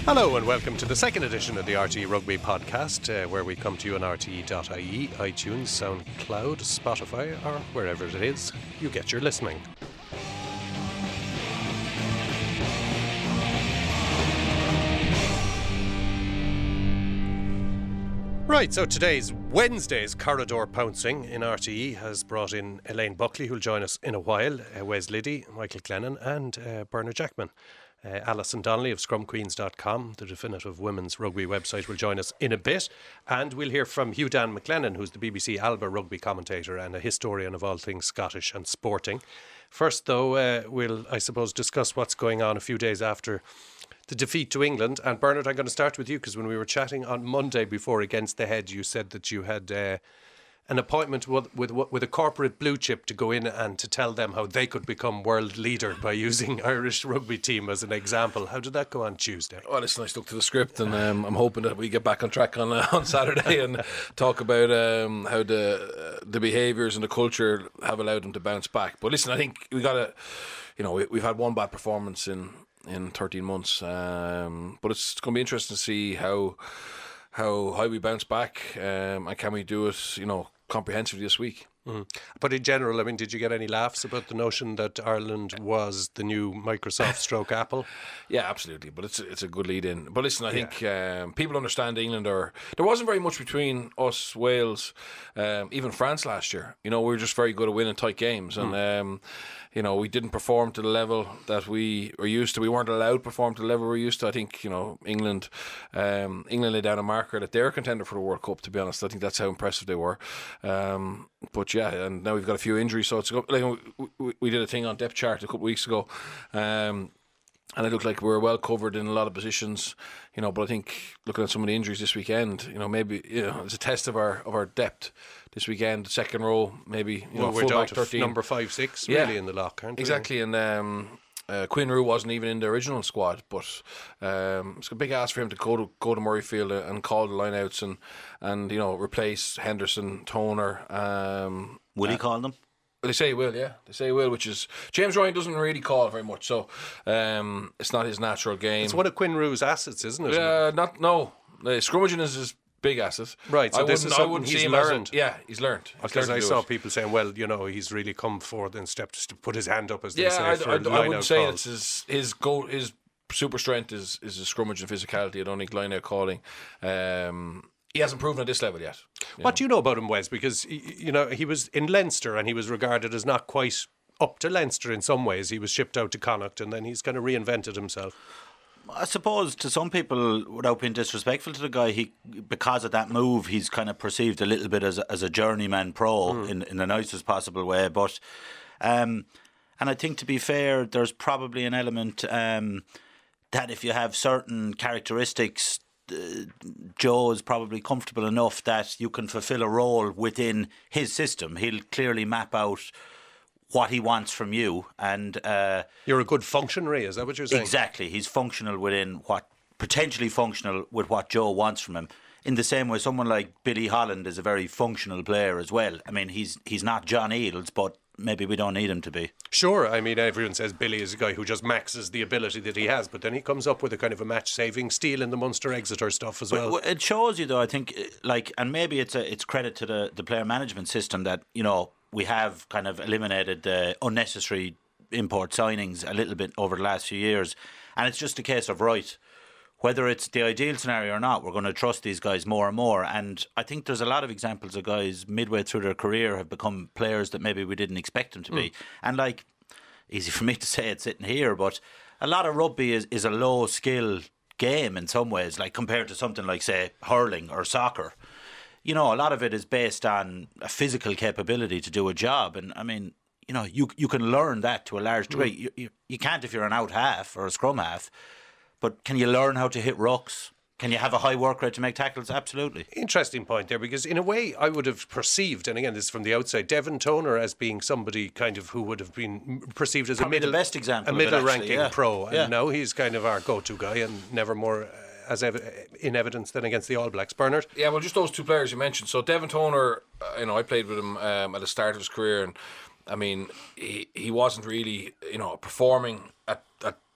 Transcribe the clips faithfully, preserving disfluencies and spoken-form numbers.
Hello and welcome to the second edition of the R T E Rugby podcast, uh, where we come to you on R T E dot I E, iTunes, SoundCloud, Spotify, or wherever it is you get your listening. Right, so today's Wednesday's Corridor Pouncing in R T E has brought in Elaine Buckley, who'll join us in a while, uh, Wes Liddy, Michael Glennon and uh, Bernard Jackman. Uh, Alison Donnelly of scrum queens dot com, the definitive women's rugby website, will join us in a bit. And we'll hear from Hugh Dan McLennan, who's the B B C Alba rugby commentator and a historian of all things Scottish and sporting. First, though, uh, we'll, I suppose, discuss what's going on a few days after the defeat to England. And Bernard, I'm going to start with you, because when we were chatting on Monday before Against the Head, you said that you had uh, an appointment with, with with a corporate blue chip to go in and to tell them how they could become world leader by using Irish rugby team as an example. How did that go on Tuesday? Well, listen, I stuck to the script, and um, I'm hoping that we get back on track on uh, on Saturday and talk about um, how the uh, the behaviours and the culture have allowed them to bounce back. But listen, I think we got to, you know, we, we've had one bad performance in in thirteen months, um, but it's going to be interesting to see how how how we bounce back, um, and can we do it, you know, comprehensively this week. Mm. But in general, I mean, did you get any laughs about the notion that Ireland was the new Microsoft stroke Apple? Yeah, absolutely. But it's it's a good lead in. But listen, I yeah. think um, people understand England, or there wasn't very much between us, Wales, um, even France last year. You know, we were just very good at winning tight games, and mm. um, you know, we didn't perform to the level that we were used to. We weren't allowed to perform to the level we were used to. I think, you know, England, um, England laid down a marker that they're a contender for the World Cup. To be honest, I think that's how impressive they were. Um, but yeah, and now we've got a few injuries, so it's like we, we did a thing on depth chart a couple of weeks ago, um, and it looked like we were well covered in a lot of positions, you know. But I think looking at some of the injuries this weekend, you know, maybe, you know, it's a test of our of our depth this weekend. Second row, maybe, you well, know, we're down back to thirteen, number five, six, really, yeah. in the lock, aren't we? Exactly, and um, uh, Quinn Roux wasn't even in the original squad, but um, it's a big ask for him to go to go to Murrayfield and call the lineouts and and you know, replace Henderson, Toner. Um, Will he call them? They say he will, yeah. They say he will, which is... James Ryan doesn't really call very much, so um, it's not his natural game. It's one of Quinn Roux's assets, isn't it? Uh, not, no. Uh, scrummaging is his big asset. Right, so I this is something he's learned. A, yeah, he's learned. Because I saw it. people saying, well, you know, he's really come forward and stepped to put his hand up, as they yeah, say, I, for I, I, I wouldn't say calls. it's his, his goal, his super strength is, is his scrummage and physicality. I don't think line-out calling... Um, He hasn't proven at this level yet. What know? do you know about him, Wes? Because, you know, he was in Leinster and he was regarded as not quite up to Leinster in some ways. He was shipped out to Connacht and then he's kind of reinvented himself. I suppose to some people, without being disrespectful to the guy, he because of that move, he's kind of perceived a little bit as a, as a journeyman pro mm. in, in the nicest possible way. But, um, and I think, to be fair, there's probably an element um, that if you have certain characteristics, Uh, Joe is probably comfortable enough that you can fulfill a role within his system. He'll clearly map out what he wants from you, and uh, you're a good functionary. Is that what you're saying? Exactly. He's functional within what potentially functional with what Joe wants from him. In the same way, someone like Billy Holland is a very functional player as well. I mean, he's he's not John Eales, but maybe we don't need him to be. Sure, I mean, everyone says Billy is a guy who just maxes the ability that he has, but then he comes up with a kind of a match-saving steal in the Munster-Exeter stuff as well. It shows you, though, I think, like, and maybe it's a, it's credit to the, the player management system that, you know, we have kind of eliminated the unnecessary import signings a little bit over the last few years, and it's just a case of, right, whether it's the ideal scenario or not, we're going to trust these guys more and more. And I think there's a lot of examples of guys midway through their career have become players that maybe we didn't expect them to be. Mm. And like, easy for me to say it sitting here, but a lot of rugby is, is a low skill game in some ways, like compared to something like, say, hurling or soccer. You know, a lot of it is based on a physical capability to do a job. And I mean, you know, you you can learn that to a large degree. Mm. You, you, you can't if you're an out half or a scrum half. But can you learn how to hit rucks? Can you have a high work rate to make tackles? Absolutely. Interesting point there, because in a way I would have perceived, and again this is from the outside, Devon Toner as being somebody kind of who would have been perceived as Probably a middle, the best example a middle actually, ranking yeah. pro, and yeah. now he's kind of our go-to guy and never more uh, as ev- in evidence than against the All Blacks. Bernard? Yeah, well, just those two players you mentioned. So Devon Toner, uh, you know, I played with him um, at the start of his career, and I mean, he he wasn't really, you know, performing at, at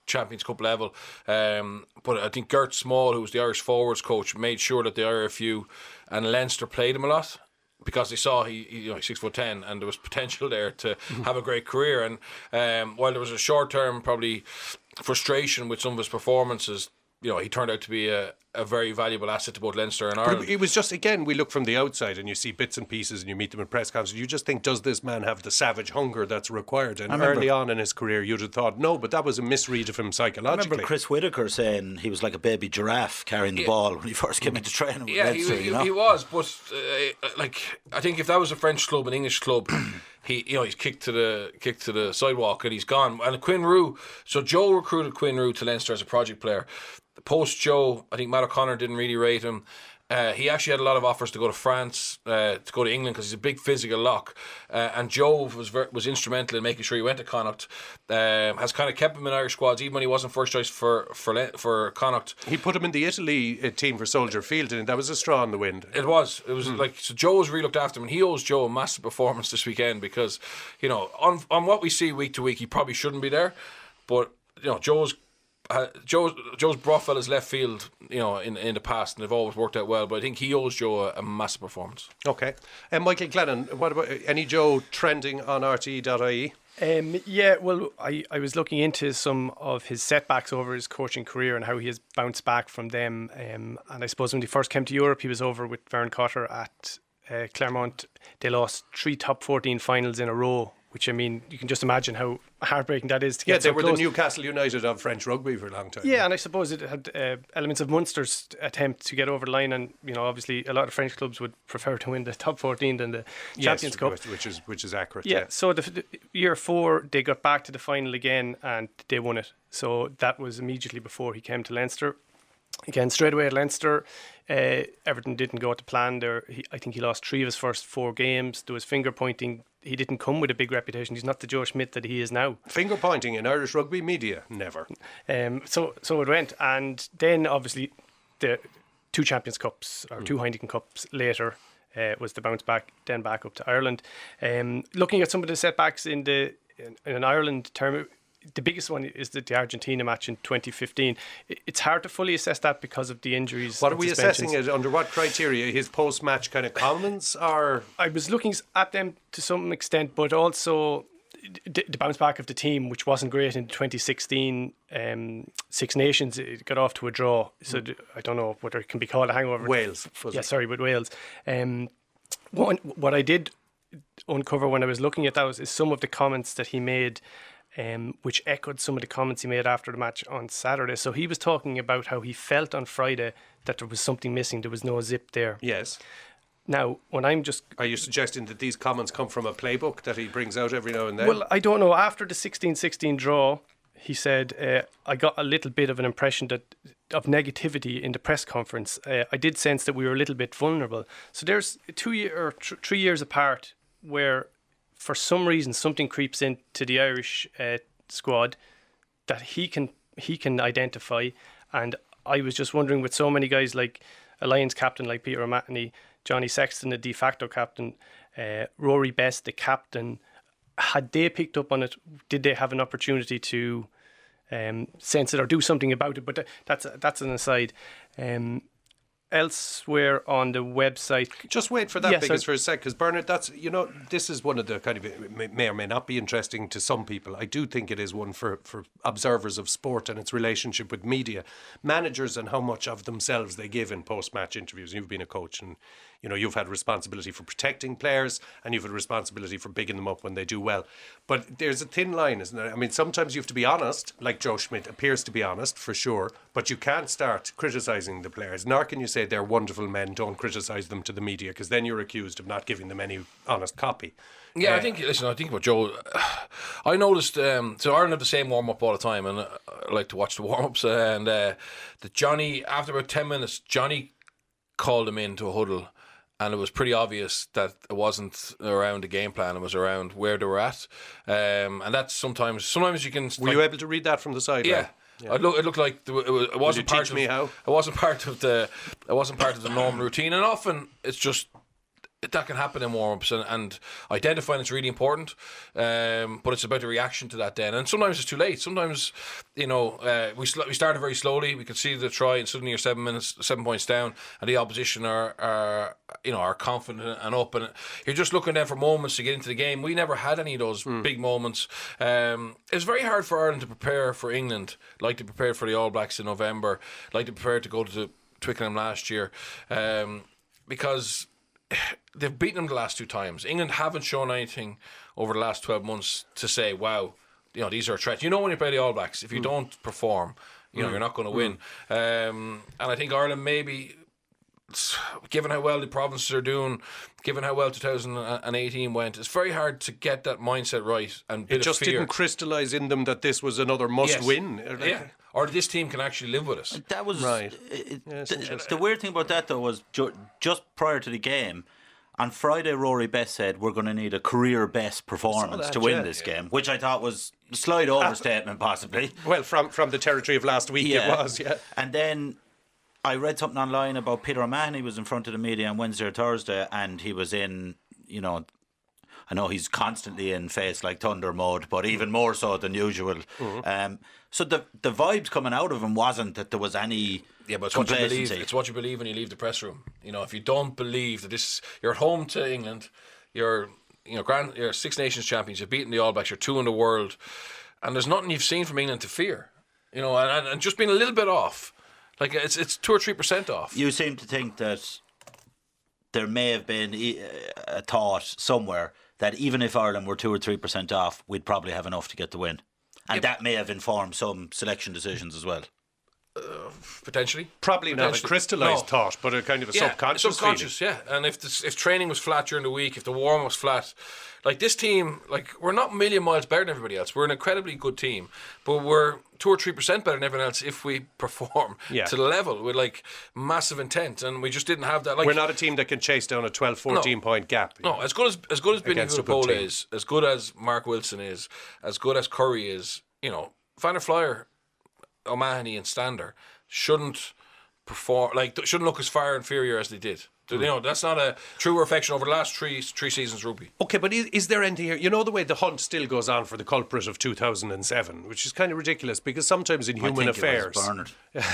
Champions Cup level. Um, but I think Gert Small, who was the Irish forwards coach, made sure that the I R F U and Leinster played him a lot, because they saw he, he you know, six foot ten, and there was potential there to have a great career. And um, while there was a short term probably frustration with some of his performances, you know, he turned out to be a, a very valuable asset to both Leinster and Ireland. But it was just, again, we look from the outside and you see bits and pieces and you meet them in press conferences. You just think, does this man have the savage hunger that's required? And early on in his career, you'd have thought, no, but that was a misread of him psychologically. I remember Chris Whitaker saying he was like a baby giraffe carrying the yeah. ball when he first came into training with yeah, Leinster. he, you know? he was, but uh, like I think if that was a French club, an English club, he you know he's kicked to the kicked to the sidewalk and he's gone. And Quinn Roux, so Joe recruited Quinn Roux to Leinster as a project player. Post Joe, I think Matt O'Connor didn't really rate him. Uh, he actually had a lot of offers to go to France, uh, to go to England, because he's a big physical lock. Uh, and Joe was ver- was instrumental in making sure he went to Connacht. Um, has kind of kept him in Irish squads, even when he wasn't first choice for for Le- for Connacht. He put him in the Italy uh, team for Soldier Field, and that was a straw in the wind. It was. It was hmm. like so. Joe was really looked after him, and he owes Joe a massive performance this weekend, because you know on on what we see week to week, he probably shouldn't be there, but you know Joe's. Uh, Joe's Joe's brought fellas left field, you know, in in the past, and they've always worked out well. But I think he owes Joe a, a massive performance. Okay, and Michael Glennon, what about any Joe trending on R T E dot I E? Um, yeah, well, I, I was looking into some of his setbacks over his coaching career and how he has bounced back from them. Um, and I suppose when he first came to Europe, he was over with Vern Cotter at uh, Clermont. They lost three top fourteen finals in a row, which, I mean, you can just imagine how heartbreaking that is to get yeah, they so were close. The Newcastle United of French rugby for a long time. Yeah, and I suppose it had uh, elements of Munster's attempt to get over the line, and you know, obviously a lot of French clubs would prefer to win the top fourteen than the yes, Champions Cup, which is which is accurate. Yeah, yeah. so the, the year four they got back to the final again and they won it. So that was immediately before he came to Leinster. Again, straight away at Leinster, uh, everything didn't go to plan. There, he, I think he lost three of his first four games. There was finger pointing. He didn't come with a big reputation. He's not the Joe Schmidt that he is now. Finger pointing in Irish rugby media, never. Um, so, so it went, and then obviously the two Champions Cups or mm. two Heineken Cups later uh, was the bounce back, then back up to Ireland. Um, looking at some of the setbacks in the in, in Ireland term. The biggest one is the, the Argentina match in twenty fifteen. It's hard to fully assess that because of the injuries. What are we assessing it under? What criteria? His post-match kind of comments, or I was looking at them to some extent, but also the, the bounce back of the team, which wasn't great in twenty sixteen um, Six Nations. It got off to a draw, so mm. I don't know whether it can be called a hangover. Wales, was yeah, it? sorry, with Wales. Um, one, what I did uncover when I was looking at those is some of the comments that he made. Um, which echoed some of the comments he made after the match on Saturday. So he was talking about how he felt on Friday that there was something missing. There was no zip there. Yes. Now, when I'm just... Are you suggesting that these comments come from a playbook that he brings out every now and then? Well, I don't know. After the sixteen sixteen draw, he said, uh, I got a little bit of an impression that of negativity in the press conference. Uh, I did sense that we were a little bit vulnerable. So there's two year, or th- three years apart where... for some reason, something creeps into the Irish uh, squad that he can he can identify. And I was just wondering, with so many guys like a Lions captain like Peter O'Mahony, Johnny Sexton, the de facto captain, uh, Rory Best, the captain, had they picked up on it? Did they have an opportunity to um, sense it or do something about it? But th- that's that's an aside. Um, Elsewhere on the website, just wait for that yes, because I, for a sec, because Bernard, that's you know this is one of the kind of it may, may or may not be interesting to some people. I do think it is one for for observers of sport and its relationship with media, managers, and how much of themselves they give in post match interviews. You've been a coach, and you know you've had responsibility for protecting players, and you've had responsibility for bigging them up when they do well. But there's a thin line, isn't there? I mean, sometimes you have to be honest, like Joe Schmidt appears to be honest for sure, but you can't start criticising the players. Nor can you say they're wonderful men, don't criticise them to the media, because then you're accused of not giving them any honest copy. Yeah, uh, I think, listen, I think what Joe, I noticed, um, so Ireland have the same warm-up all the time, and I like to watch the warm-ups, and uh, that Johnny, after about ten minutes, Johnny called him into a huddle, and it was pretty obvious that it wasn't around the game plan, it was around where they were at, um, and that's sometimes, sometimes you can... Were like, you able to read that from the side? Yeah. Right? Yeah. It, look, it looked like it, was, it wasn't part teach of me how? It wasn't part of the. It wasn't part of the normal routine, and often it's just that can happen in warm-ups, and, and identifying it's really important, um, but it's about the reaction to that then, and sometimes it's too late. Sometimes, you know, uh, we sl- we started very slowly, we could see the try, and suddenly you're seven minutes seven points down, and the opposition are, are you know, are confident and up, and you're just looking then for moments to get into the game. We never had any of those mm. big moments. Um, it was very hard for Ireland to prepare for England, like they prepared for the All Blacks in November, like they prepared to go to the Twickenham last year, um, because they've beaten them the last two times. England haven't shown anything over the last twelve months to say, wow, you know, these are a threat. You know, when you play the All Blacks, if you mm. don't perform, you know, mm. you're not going to win. Mm. Um, and I think Ireland, maybe, given how well the provinces are doing, given how well two thousand eighteen went, it's very hard to get that mindset right. And it just didn't crystallise in them that this was another must-win. Yes. Yeah. Or this team can actually live with us. That was right. It, yeah, the, the weird thing about that, though, was ju- just prior to the game, on Friday, Rory Best said we're going to need a career best performance that, to win yeah. this yeah. game, which I thought was a slight overstatement, possibly. Well, from from the territory of last week, yeah. it was. Yeah. And then I read something online about Peter O'Mahony was in front of the media on Wednesday or Thursday, and he was in, you know, I know he's constantly in face like thunder mode, but even more so than usual. Mm-hmm. Um, so the the vibes coming out of him wasn't that there was any yeah, but it's what you believe. It's what you believe when you leave the press room. You know, if you don't believe that this, you're at home to England, you're you know grand, you're Six Nations champions, you've beaten the All Blacks, you're two in the world, and there's nothing you've seen from England to fear. You know, and, and just being a little bit off, like it's it's two or three percent off. You seem to think that there may have been a thought somewhere that even if Ireland were two or three percent off, we'd probably have enough to get the win, and yep. that may have informed some selection decisions as well. Uh, potentially, probably potentially. Not a crystallised no. thought, but a kind of a yeah, subconscious, subconscious, feeling. yeah. And if this, if training was flat during the week, if the warm was flat, like this team, like we're not a million miles better than everybody else. We're an incredibly good team, but we're two or three percent better than everyone else if we perform yeah. to the level with like massive intent, and we just didn't have that. Like, we're not a team that can chase down a twelve, fourteen no, point gap. No, know, as good as as good as Billy Vunipola is, as good as Mark Wilson is, as good as Curry is, you know, Van der Flyer, O'Mahony, and Stander shouldn't perform like shouldn't look as far inferior as they did. You know, that's not a true reflection over the last three three seasons rugby. Okay, but is, is there anything here? You know the way the hunt still goes on for the culprit of two thousand seven, which is kind of ridiculous because sometimes in human I think affairs, it was Bernard.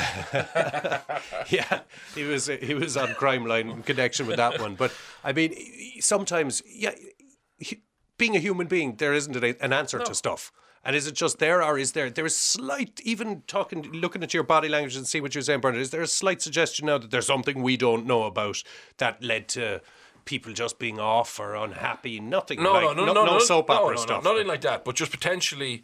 yeah, he was he was on Crime Line in connection with that one. But I mean, sometimes, yeah, he, being a human being, there isn't an answer no. to stuff. And is it just there, or is there there is slight, even talking, looking at your body language and see what you're saying, Bernard, is there a slight suggestion now that there's something we don't know about that led to people just being off or unhappy? Nothing. No, like, no, no, no, no, no, no soap no, opera no, stuff. No, nothing like that. But just potentially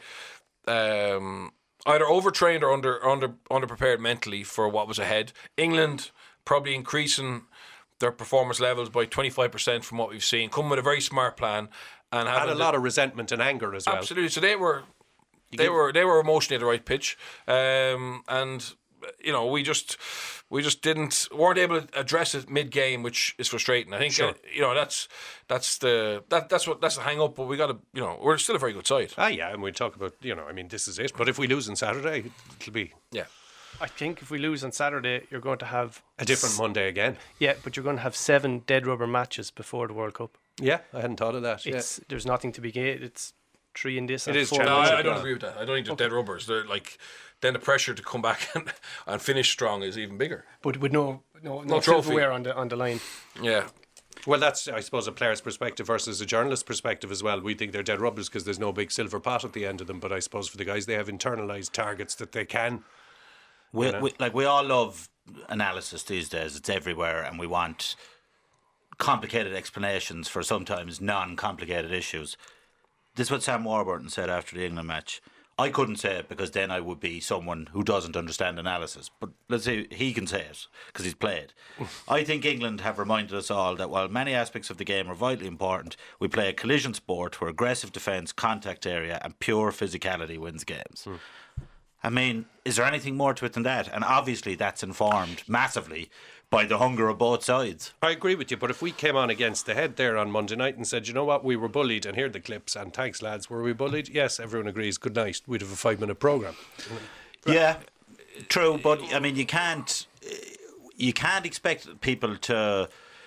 um, either overtrained or under under underprepared mentally for what was ahead. England probably increasing their performance levels by twenty-five percent from what we've seen, come with a very smart plan. And had a lot of resentment and anger as well. Absolutely. So they were, they were, they were emotionally at the right pitch, um, and you know we just, we just didn't weren't able to address it mid game, which is frustrating. I think sure. uh, you know that's that's the that that's what that's the hang up. But we got to you know we're still a very good side. Ah, yeah, and we talk about you know I mean this is it. But if we lose on Saturday, it'll be yeah. I think if we lose on Saturday, you're going to have a different Monday again. Yeah, but you're going to have seven dead rubber matches before the World Cup. Yeah, I hadn't thought of that. It's, yeah. There's nothing to be gained. It's three in this. It and is. Four no, I, I don't yeah. agree with that. I don't think they're okay. dead rubbers. They're like then the pressure to come back and, and finish strong is even bigger. But with no no no, no silverware on the on the line. Yeah. Well, that's, I suppose, a player's perspective versus a journalist's perspective as well. We think they're dead rubbers because there's no big silver pot at the end of them. But I suppose for the guys, they have internalised targets that they can. We, you know? we, like we all love analysis these days. It's everywhere, and we want complicated explanations for sometimes non-complicated issues. This is what Sam Warburton said after the England match. I couldn't say it because then I would be someone who doesn't understand analysis. But let's say he can say it because he's played. I think England have reminded us all that while many aspects of the game are vitally important, we play a collision sport where aggressive defence, contact area and pure physicality wins games. Hmm. I mean, is there anything more to it than that? And obviously that's informed massively by the hunger of both sides. I agree with you, but if we came on against the head there on Monday night and said, you know what, we were bullied, and here are the clips, and thanks lads, were we bullied? Yes, everyone agrees, good night, we'd have a five minute programme. Yeah, true, but I mean, you can't, you can't expect people to...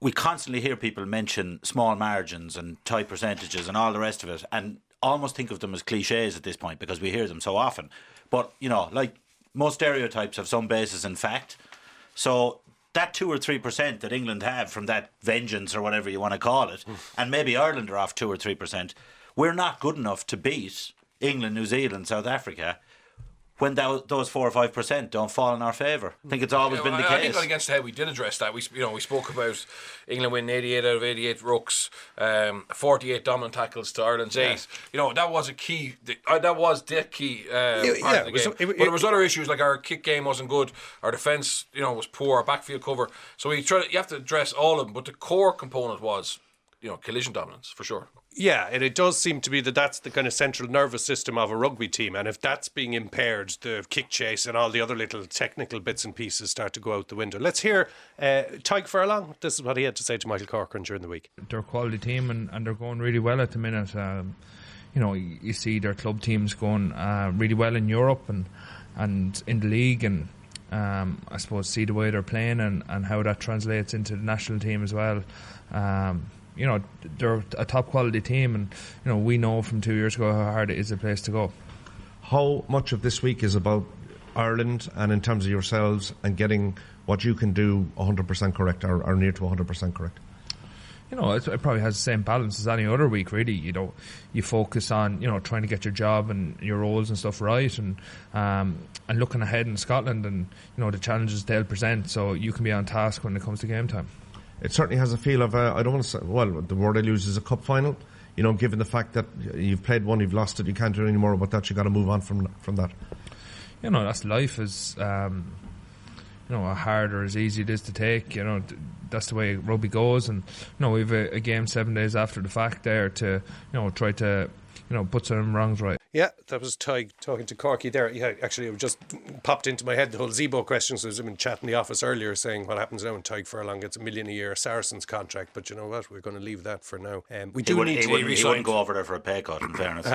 we constantly hear people mention small margins and tight percentages and all the rest of it, and almost think of them as cliches at this point because we hear them so often. But, you know, like most stereotypes have some basis in fact. So that two or three percent that England have from that vengeance or whatever you want to call it, mm. and maybe Ireland are off two or three percent, we're not good enough to beat England, New Zealand, South Africa when that, those four or five percent don't fall in our favour. I think it's always yeah, been the I, case. I think on Against the Head we did address that. We you know we spoke about England winning eighty-eight out of eighty-eight rucks, um, forty-eight dominant tackles to Ireland's yeah. eight. You know that was a key. The, uh, that was the key uh, yeah, part yeah, of the it was, game. it, it, but there was other issues like our kick game wasn't good, our defence you know was poor, our backfield cover. So we try. You have to address all of them. But the core component was you know collision dominance for sure. Yeah, and it does seem to be that that's the kind of central nervous system of a rugby team, and if that's being impaired, the kick chase and all the other little technical bits and pieces start to go out the window. Let's hear uh, Tadhg Furlong. This is what he had to say to Michael Corcoran during the week. They're a quality team and, and they're going really well at the minute. Um, you know, you, you see their club teams going uh, really well in Europe and and in the league, and um, I suppose see the way they're playing and, and how that translates into the national team as well. Um, You know, they're a top quality team, and you know we know from two years ago how hard it is a place to go. How much of this week is about Ireland and in terms of yourselves and getting what you can do one hundred percent correct or, or near to one hundred percent correct? You know, it, it probably has the same balance as any other week, really. You know, you focus on you know trying to get your job and your roles and stuff right, and um, and looking ahead in Scotland and you know the challenges they'll present, so you can be on task when it comes to game time. It certainly has a feel of, uh, I don't want to say, well, the word I use is a cup final. You know, given the fact that you've played one, you've lost it, you can't do it anymore about that, you've got to move on from from that. You know, that's life is, um, you know, how hard or as easy it is to take. You know, that's the way rugby goes. And, you know, we have a, a game seven days after the fact there to, you know, try to, you know, put some wrongs right. Yeah, that was Tadhg talking to Corky there. Yeah, actually, it just popped into my head the whole Zebo question. So I was been chatting in the office earlier saying what happens now when Tadhg Furlong gets a million a year Saracens contract. But you know what? We're going to leave that for now. Um, we he do wouldn't, need he to wouldn't, he wouldn't go over there for a pay cut, in fairness.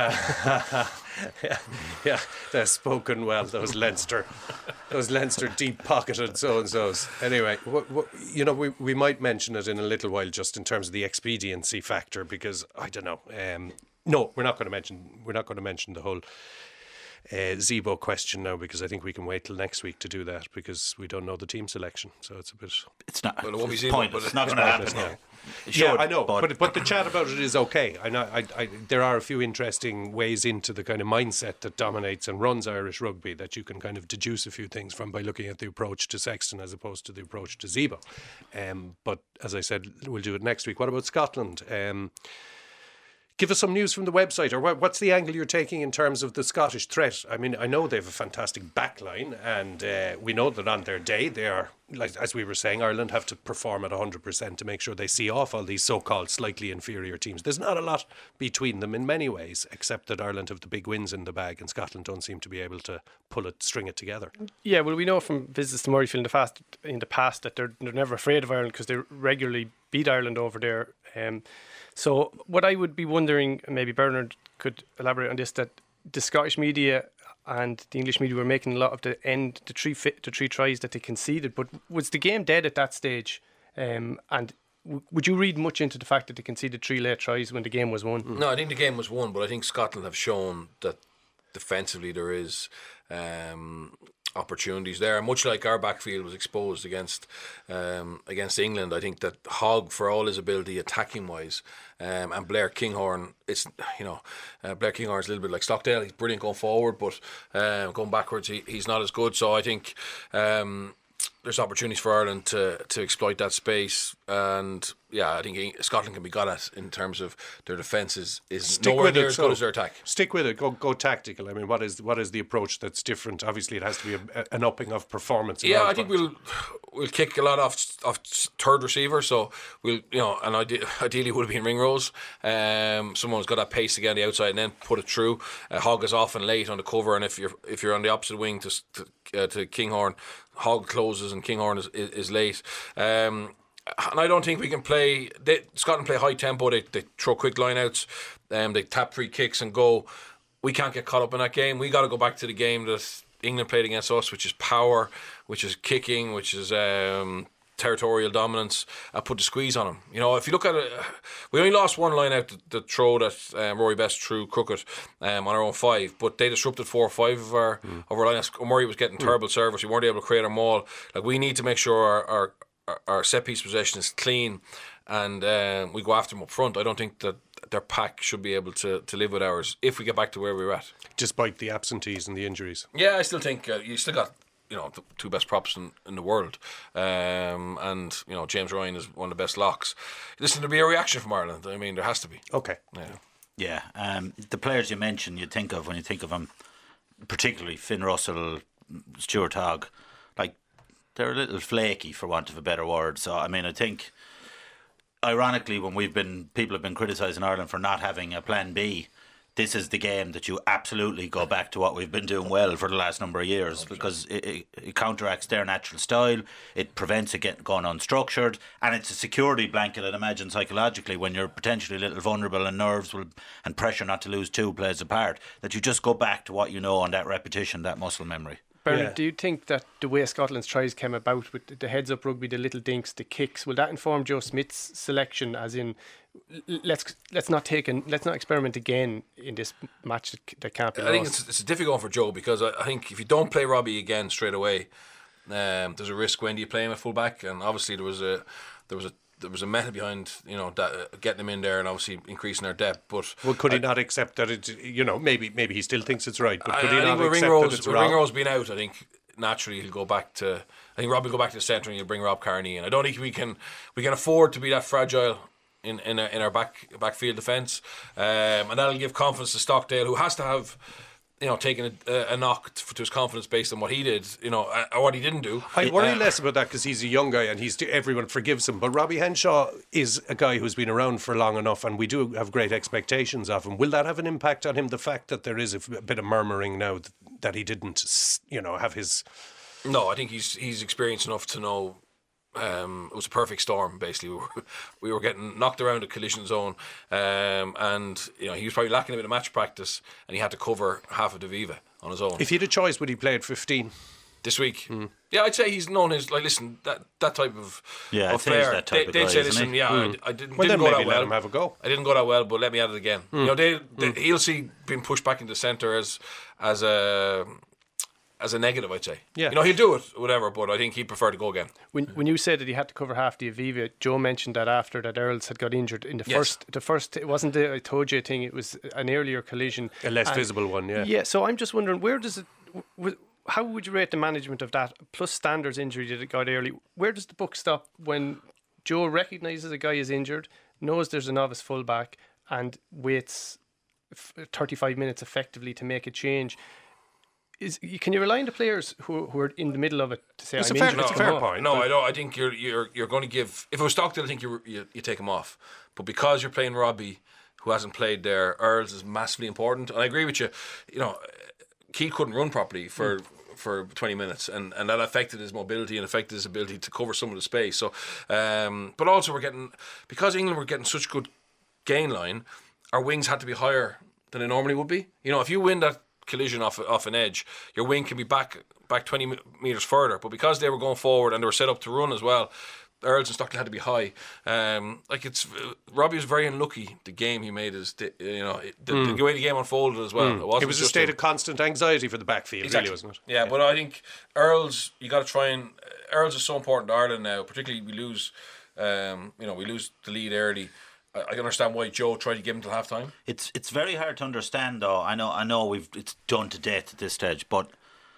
yeah, yeah, they're spoken well. Those Leinster, those Leinster deep-pocketed so-and-sos. Anyway, what, what, you know, we we might mention it in a little while just in terms of the expediency factor because, I don't know... Um, No, we're not going to mention. We're not going to mention the whole uh, Zebo question now because I think we can wait till next week to do that because we don't know the team selection. So it's a bit. It's not. Well, it won't be it's Zebo, pointless. but It's not going to happen. No. It Yeah, should, I know, but, but but the chat about it is okay. I know. I, I, there are a few interesting ways into the kind of mindset that dominates and runs Irish rugby that you can kind of deduce a few things from by looking at the approach to Sexton as opposed to the approach to Zebo. Um, but as I said, we'll do it next week. What about Scotland? Um, Give us some news from the website, or what's the angle you're taking in terms of the Scottish threat? I mean, I know they have a fantastic backline, and uh, we know that on their day, they are, like as we were saying, Ireland have to perform at one hundred percent to make sure they see off all these so-called slightly inferior teams. There's not a lot between them in many ways, except that Ireland have the big wins in the bag, and Scotland don't seem to be able to pull it, string it together. Yeah, well, we know from visits to Murrayfield in the past, in the past that they're, they're never afraid of Ireland because they regularly beat Ireland over there. Um, So what I would be wondering, maybe Bernard could elaborate on this, that the Scottish media and the English media were making a lot of the end, the three fi- the three tries that they conceded, but was the game dead at that stage? Um, and w- would you read much into the fact that they conceded three late tries when the game was won? No, I think the game was won, but I think Scotland have shown that defensively there is um, opportunities there. Much like our backfield was exposed against um, against England, I think that Hogg, for all his ability attacking wise, um, and Blair Kinghorn, it's you know uh, Blair Kinghorn is a little bit like Stockdale. He's brilliant going forward, but uh, going backwards, he, he's not as good. So I think. Um, There's opportunities for Ireland to, to exploit that space, and yeah, I think Scotland can be got at in terms of their defence is, is Stick nowhere with near it, as so good as their attack. Stick with it. Go go tactical. I mean, what is what is the approach that's different? Obviously, it has to be a, an upping of performance. Yeah, I think we'll we'll kick a lot off off third receiver. So we'll you know, and ide- ideally would have been ring rows. Um, someone's got that pace to get on the outside and then put it through. Uh, Hogg is often late on the cover, and if you're if you're on the opposite wing to to, uh, to Kinghorn, Hogg closes and Kinghorn is is, is late. Um, And I don't think we can play. They, Scotland play high tempo. They they throw quick lineouts. Um, they tap free kicks and go. We can't get caught up in that game. We got to go back to the game that England played against us, which is power, which is kicking, which is um, territorial dominance, uh, put the squeeze on him. You know, if you look at it, we only lost one line out the, the throw that um, Rory Best threw crooked um, on our own five, but they disrupted four or five of our mm. of our line. Murray was getting terrible mm. service. We weren't able to create our maul. Like, we need to make sure our our, our set piece possession is clean, and uh, we go after them up front. I don't think that their pack should be able to, to live with ours if we get back to where we were at, despite the absentees and the injuries. Yeah, I still think uh, you still got, you know, the two best props in, in the world, um, and you know, James Ryan is one of the best locks. Listen, there'll be a reaction from Ireland. I mean, there has to be. Okay. Yeah. Yeah. Um, the players you mentioned, you think of when you think of them, particularly Finn Russell, Stuart Hogg, like, they're a little flaky, for want of a better word. So I mean, I think, ironically, when we've been people have been criticising Ireland for not having a plan B, this is the game that you absolutely go back to what we've been doing well for the last number of years, because it, it, it counteracts their natural style, it prevents it getting going unstructured, and it's a security blanket, I'd imagine, psychologically, when you're potentially a little vulnerable and nerves will, and pressure not to lose two plays apart, that you just go back to what you know and that repetition, that muscle memory. Bernard, Yeah. do you think that the way Scotland's tries came about with the heads up rugby, the little dinks, the kicks, will that inform Joe Smith's selection? As in, l- let's let's not take an, let's not experiment again in this match that, that can't be I lost. think it's, it's a difficult one for Joe, because I, I think if you don't play Robbie again straight away, um, there's a risk. When do you play him at full back? And obviously there was a there was a there was a method behind, you know, that, uh, getting him in there and obviously increasing our depth. But Well, could he I, not accept that it? You know, maybe maybe he still thinks it's right, but I, could he I not think with accept Ringrose, that it's with wrong? Ringrose being out, I think naturally he'll go back to. I think Rob will go back to the centre and he'll bring Rob Kearney in. I don't think we can we can afford to be that fragile in in our, in our back backfield defence, um, and that'll give confidence to Stockdale, who has to have, you know, taken a, a knock to, to his confidence based on what he did, you know, or what he didn't do. I worry Uh, less about that because he's a young guy and he's everyone forgives him. But Robbie Henshaw is a guy who's been around for long enough, and we do have great expectations of him. Will that have an impact on him? The fact that there is a, f- a bit of murmuring now that, that he didn't, s- you know, have his. No, I think he's he's experienced enough to know. Um, it was a perfect storm. Basically, we were, we were getting knocked around a collision zone, um, and you know he was probably lacking a bit of match practice, and he had to cover half of the Viva on his own. If he had a choice, would he play at fifteen? This week, mm. yeah, I'd say he's known as like listen that that type of Yeah, of I'd say he's player. that type they, of they'd guy, say, isn't listen, he? yeah, Mm. I, I didn't, Well, didn't then go maybe that let well. him have a go. I didn't go that well, but let me at it again. Mm. You know, they, they he'll see being pushed back into the centre as as a. As a negative, I'd say. Yeah. You know, he'll do it, whatever, but I think he'd prefer to go again. When when you said that he had to cover half the Aviva, Joe mentioned that after that Earls had got injured in the Yes. first, the first, it wasn't the I told you thing, it was an earlier collision. A less And- visible one, yeah. Yeah, so I'm just wondering, where does it, w- how would you rate the management of that, plus Stander's injury that it got early? Where does the buck stop when Joe recognises a guy is injured, knows there's a novice fullback, and waits f- thirty-five minutes effectively to make a change? Is, can you rely on the players who, who are in the middle of it to say, It's I'm a fair- injured? it's a come fair off? point. No, but- I don't. I think you're you're you're going to give. If it was Stockdale, I think you you, you take him off. But because you're playing Robbie, who hasn't played there, Earls is massively important. And I agree with you. You know, Keith couldn't run properly for. Mm. for twenty minutes, and, and that affected his mobility and affected his ability to cover some of the space. So, um, but also we're getting, because England were getting such good gain line, our wings had to be higher than they normally would be. You know, if you win that collision off off an edge, your wing can be back back twenty metres further. But because they were going forward and they were set up to run as well, Earls and Stockdale had to be high. Um, like it's uh, Robbie was very unlucky. The game he made is, the, you know, the, mm. the way the game unfolded as well. Mm. It, wasn't it was a just state of constant anxiety for the backfield, exactly. really, wasn't it? Yeah, yeah, but I think Earls, you got to try and Earls is so important to Ireland now. Particularly we lose, um, you know, we lose the lead early. I, I can understand why Joe tried to give him till half time. It's it's very hard to understand, though. I know I know we've it's done to death at this stage, but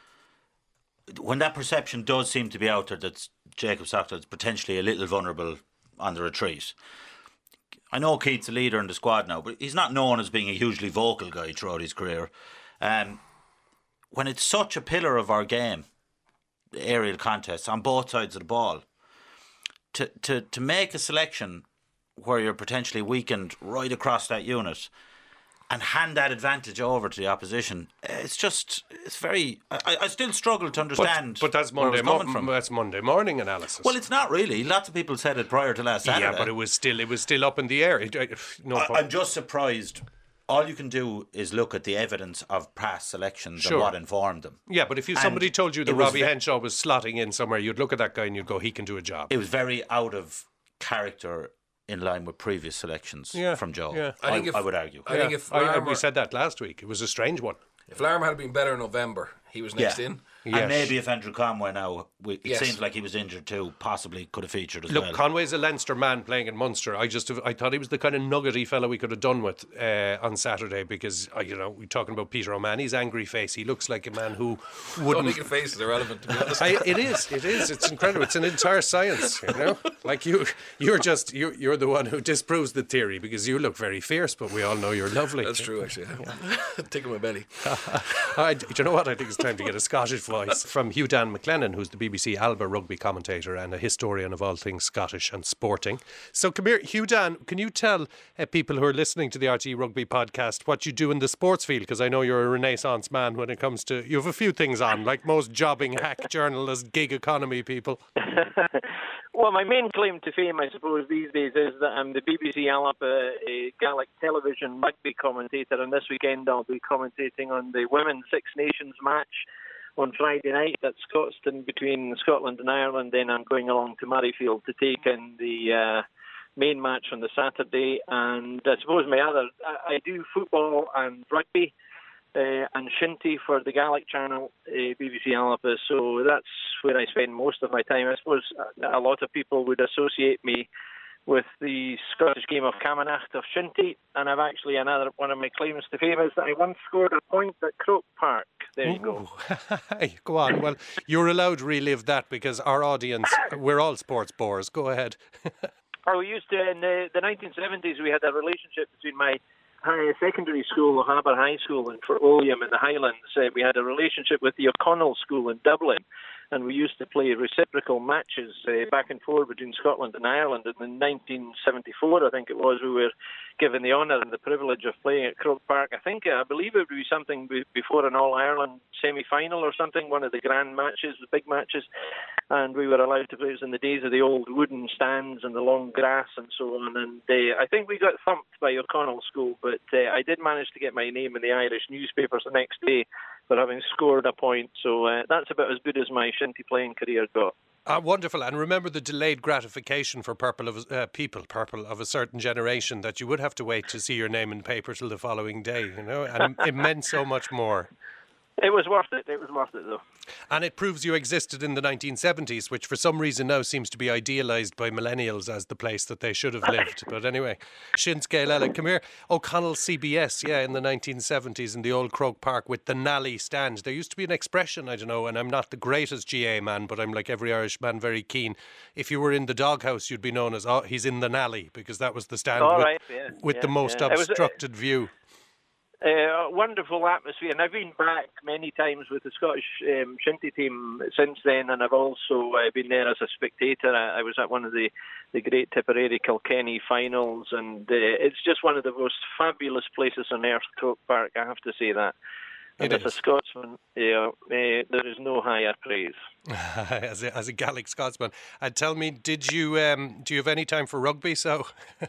when that perception does seem to be out there that Jacob Stockdale is potentially a little vulnerable on the retreat. I know Keith's a leader in the squad now, but he's not known as being a hugely vocal guy throughout his career. Um, when it's such a pillar of our game, the aerial contests on both sides of the ball, to to to make a selection where you're potentially weakened right across that unit and hand that advantage over to the opposition, it's just, it's very, I, I still struggle to understand. But, but that's where Monday it's coming mo- from. That's Monday morning analysis. Well, it's not really. Lots of people said it prior to last Saturday. Yeah, but it was still it was still up in the air. It, it, no, I, I'm just surprised all you can do is look at the evidence of past selections Sure. and what informed them. Yeah, but if you, And somebody told you that it was Robbie ve- Henshaw was slotting in somewhere, you'd look at that guy and you'd go, he can do a job. It was very out of character in line with previous selections Yeah, from Joe. yeah. I, I think if- I would argue. I think if I, I- we Larmour, said that last week. It was a strange one. if Larmour had been better in November, he was next Yeah. in. Yes. And maybe if Andrew Conway now, we, it Yes. seems like he was injured too, possibly could have featured as Look, well. Conway's a Leinster man playing in Munster. I just, I thought he was the kind of nuggety fellow we could have done with uh, on Saturday because, uh, you know, we're talking about Peter O'Mahony's angry face. He looks like a man who Don't wouldn't. think your face is irrelevant, to be honest. I, it is. It is. It's incredible. It's an entire science. You know, like you, you're just you, you're the one who disproves the theory because you look very fierce, but we all know you're lovely. That's true, actually. Tickle my belly. I, do you know what? I think it's time to get a Scottish voice from Hugh Dan McLennan, who's the B B C Alba rugby commentator and a historian of all things Scottish and sporting. So, come here, Hugh Dan, can you tell uh, people who are listening to the R T Rugby podcast what you do in the sports field? Because I know you're a Renaissance man when it comes to. You have a few things on, like most jobbing hack journalists, gig economy people. Well, my main claim to fame, I suppose, these days is that I'm the B B C Alba uh, Gaelic television rugby commentator, and this weekend I'll be commentating on the Women's Six Nations match on Friday night at Scotstoun between Scotland and Ireland. Then I'm going along to Murrayfield to take in the uh, main match on the Saturday. And I suppose my other, I, I do football and rugby uh, and shinty for the Gaelic channel, uh, B B C Alba. So that's where I spend most of my time. I suppose a lot of people would associate me with the Scottish game of Camanachd of shinty, and I've actually another one of my claims to fame is that I once scored a point at Croke Park. There you go. Hey, go on. Well, you're allowed to relive that because our audience, we're all sports bores. Go ahead. Oh, we used to, in the, the nineteen seventies, we had a relationship between my high secondary school, Harbour High School in Fort William in the Highlands. Uh, we had a relationship with the O'Connell School in Dublin, and we used to play reciprocal matches uh, back and forth between Scotland and Ireland. And in nineteen seventy-four, I think it was, we were given the honour and the privilege of playing at Croke Park. I think, I believe it would be something be- before an All-Ireland semi-final or something, one of the grand matches, the big matches, and we were allowed to play. It was in the days of the old wooden stands and the long grass and so on, and uh, I think we got thumped by O'Connell School, but uh, I did manage to get my name in the Irish newspapers the next day for having scored a point, so uh, that's about as good as my shinty playing career got. Ah, wonderful. And remember the delayed gratification for purple of uh, people, purple of a certain generation, that you would have to wait to see your name in the paper till the following day, you know, and it meant so much more. It was worth it. It was worth it, though. And it proves you existed in the nineteen seventies, which for some reason now seems to be idealised by millennials as the place that they should have lived. But anyway, Shinskale Ella, come here. O'Connell C B S, yeah, in the nineteen seventies in the old Croke Park with the Nally stand. There used to be an expression, I don't know, and I'm not the greatest G A man, but I'm like every Irish man, very keen. If you were in the doghouse, you'd be known as, oh, he's in the Nally, because that was the stand All with, right, yeah, with yeah, the most yeah. It was, uh, obstructed view. Uh, wonderful atmosphere, and I've been back many times with the Scottish um, shinty team since then, and I've also uh, been there as a spectator. I, I was at one of the, the great Tipperary Kilkenny finals, and uh, it's just one of the most fabulous places on earth, Croke Park, I have to say that. And It as is. a Scotsman, yeah, uh, there is no higher praise. as, a, as a Gaelic Scotsman. And tell me, did you um, do you have any time for rugby? So...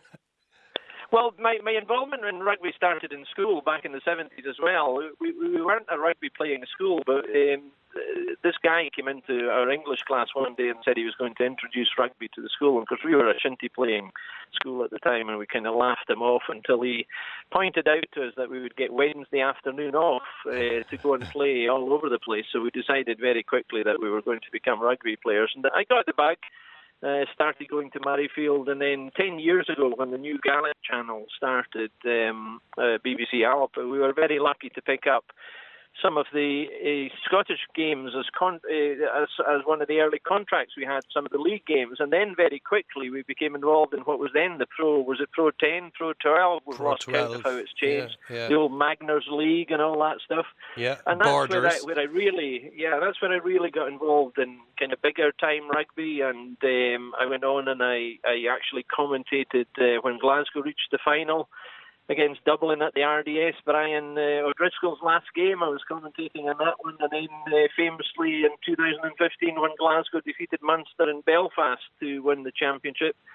Well, my, my involvement in rugby started in school back in the seventies as well. We, we weren't a rugby playing school, but um, this guy came into our English class one day and said he was going to introduce rugby to the school. And of course, we were a shinty playing school at the time, and we kind of laughed him off until he pointed out to us that we would get Wednesday afternoon off uh, to go and play all over the place. So we decided very quickly that we were going to become rugby players. And I got the bug. Uh, started going to Murrayfield, and then ten years ago when the new Gaelic channel started, um, uh, B B C Alba, we were very lucky to pick up some of the uh, Scottish games as, con- uh, as as one of the early contracts. We had some of the league games, and then very quickly we became involved in what was then the Pro, was it Pro ten, Pro twelve? We've Pro lost count of twelve, how it's changed. yeah, yeah. The old Magners League and all that stuff. Yeah, And that's where I, Borders. where I really, yeah, that's where I really got involved in kind of bigger time rugby, and um, I went on and I, I actually commentated uh, when Glasgow reached the final against Dublin at the R D S. Brian uh, O'Driscoll's last game, I was commentating on that one, and then uh, famously in two thousand fifteen when Glasgow defeated Munster in Belfast to win the championship.